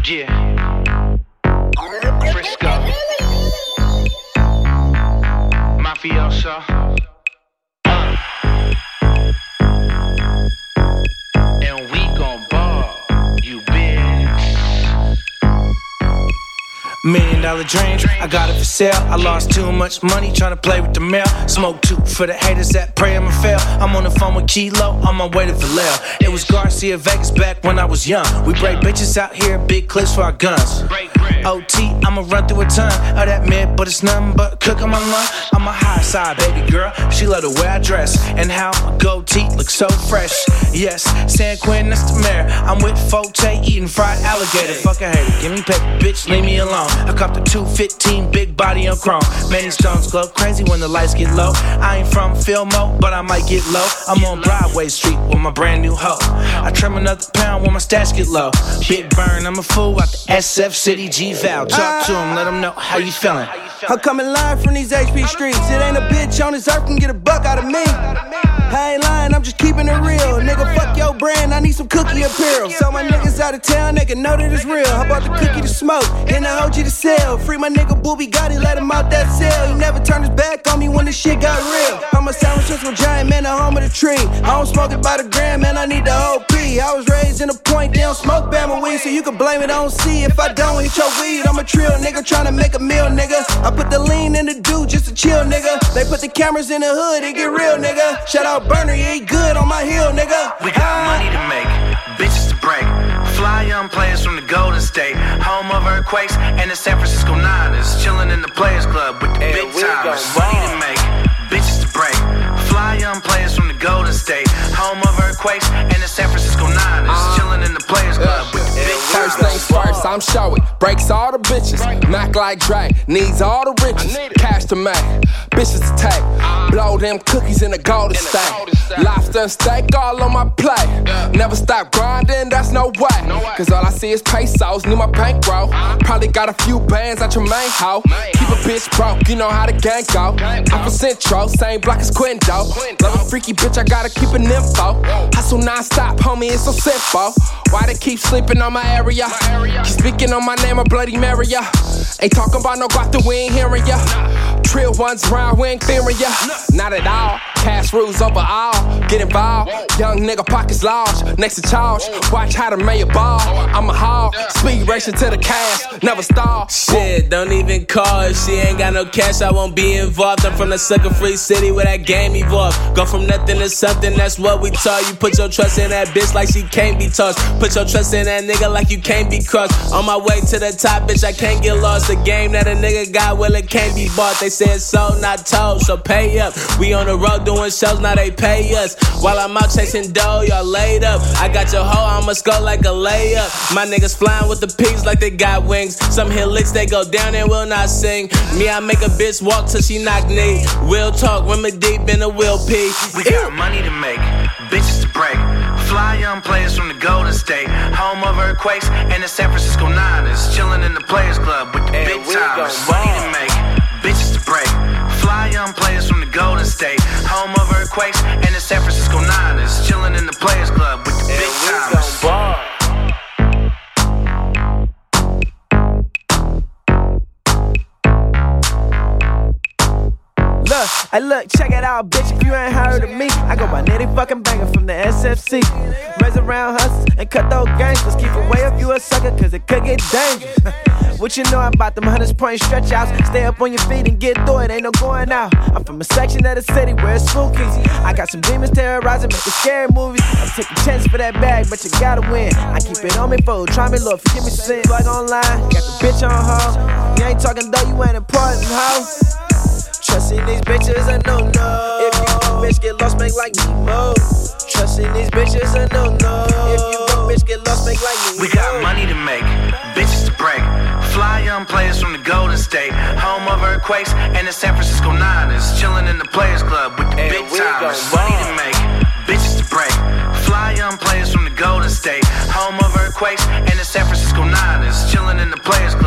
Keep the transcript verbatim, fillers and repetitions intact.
Yeah. Frisco. Mafioso. Uh. And we gon' ball, you bitch. Million dollar dreams, I got it for sale. I lost too much money trying to play with the mail. Smoke two for the haters that pray I'ma fail. I'm on the phone with Kilo, on my way to Vallejo. It was Garcia Vegas back when I was young. We break bitches out here, big clips for our guns. O T, I'ma run through a ton of that mid, but it's nothing but cook on my lung. I'm a high side baby girl, she love the way I dress and how my gold teeth look so fresh. Yes, San Quentin, that's the mayor. I'm with Forte eating fried alligator. Fuck a hater, give me paper, bitch, leave me alone. I copped a two fifteen, big body on chrome. Many stones glow crazy when the lights get low. I ain't from Fillmore, but I might get low. I'm on Broadway Street with my brand new hoe. I trim another pound when my stats get low. Big burn, I'm a fool out the S F City G-Val. Talk to him, let him know how you feeling. I'm coming live from these H P streets. It ain't a bitch on this earth can get a buck out of me. I ain't lying, I'm just keeping it real. Nigga, fuck your brand, I need some cookie apparel. So my niggas out of town, they can know that it's real. How about the cookie to smoke and the O G to sell? Free my nigga Booby Gotti, let him out that cell. He never turned his back on me when this shit got real. I'm a sandwich with giant man, the home of the tree. I don't smoke it by the gram, man, I need the whole P. I was raised in a point, they don't smoke Bama weed, so you can blame it on C. If I don't hit your weed, I'm a trill nigga trying to make a meal, nigga. I put the lean in the dude just to chill, nigga. They put the cameras in the hood, it get real, nigga. Shout out Burner, he ain't good on my hill, nigga. We got money to make, bitches to break. Fly young players from the Golden State, home of earthquakes and the San Francisco Niners. Chillin' in the Players Club with the big timers. Money to make, bitches to break. Fly young players from the Golden State, home of earthquakes and the San Francisco Niners. Uh, Chillin' in the Players Club with the big timers. First things first, I'm showing. Breaks all the bitches. Mac like Dre, needs all the riches. Cash to make, bitches to take. Blow them cookies in the Golden State. Lobster and steak all on my plate. Never stop grinding, that's no way. Cause all I see is pesos, need my bankroll. Probably got a few bands at your main hoe. Keep a bitch broke, you know how the gang go. I'm from Central, same block as Quinto. Love a freaky bitch, I gotta keep an info. Hustle non-stop, homie, it's so simple. Why they keep sleeping on my area? Keep speaking on my name, a Bloody Mary, yeah. Ain't talking about no guap, we ain't hearing ya. Trill ones around, we ain't fearing ya. Not at all, cash rules over all. Get involved, young nigga pockets large. Next to charge, watch how to make a ball. I'm a hog, speed racing to the cash, never stall. Shit, don't even call. If she ain't got no cash, I won't be involved. I'm from the sucker-free city where that game evolved. Go from nothing to something, that's what we taught. You put your trust in that bitch like she can't be touched. Put your trust in that nigga like you can't be crushed. On my way to the top, bitch, I can't get lost. The game that a nigga got, well, it can't be bought. They say it's sold, not told, so pay up. We on the road doing shows, now they pay us. While I'm out chasing dough, y'all laid up. I got your hoe, I'ma score like a layup. My niggas flying with the pigs like they got wings. Some hit licks, they go down and will not sing. Me, I make a bitch walk till she knock knee. We'll talk, women deep in the wheel pee. We got money to make, bitches to break. Fly young players from the Golden State, home of earthquakes and the San Francisco Niners. Chillin' in the Players Club with the big timers. Money to make, bitches to break. Fly young players from the Golden State, home of earthquakes and the San Francisco Niners. Chillin' in the Players Club with the big timers. Look, hey look, check it out, bitch, if you ain't heard of me. I go by Nitty fucking Banger from the S F C. Raise around hustles and cut those gangsters. Keep away if you a sucker, cause it could get dangerous. What you know about them hundreds point stretch outs? Stay up on your feet and get through it, ain't no going out. I'm from a section of the city where it's spooky. I got some demons terrorizing, making scary movies. I'm taking chances for that bag, but you gotta win. I keep it on me, fool, try me, Lord, forgive me sin. Plug online, got the bitch on hold. You ain't talking though, you ain't important, hoe. Trusting these bitches, a no-no. If you go bitch, get lost, make like Nemo. Trusting these bitches, a no-no. If you go bitch, get lost, make like Nemo. We got money to make, bitches to break. Fly young players from the Golden State, home of earthquakes and the San Francisco Niners. Chillin' in the Players Club with the big timers. Money to make, bitches to break. Fly young players from the Golden State, home of earthquakes and the San Francisco Niners. Chillin' in the Players Club.